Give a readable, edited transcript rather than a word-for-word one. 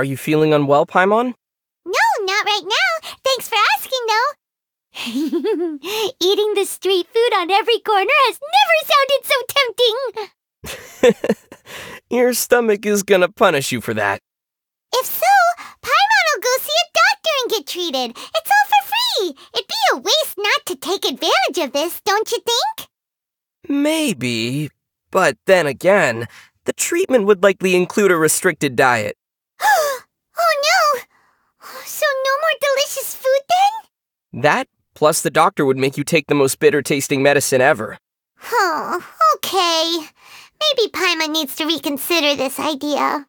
Are you feeling unwell, Paimon? No, not right now. Thanks for asking, though. Eating the street food on every corner has never sounded so tempting. Your stomach is gonna punish you for that. If so, Paimon will go see a doctor and get treated. It's all for free. It'd be a waste not to take advantage of this, don't you think? Maybe, but then again, the treatment would likely include a restricted diet. Oh no! So no more delicious food then? That, plus the doctor would make you take the most bitter-tasting medicine ever. Oh, okay. Maybe Paimon needs to reconsider this idea.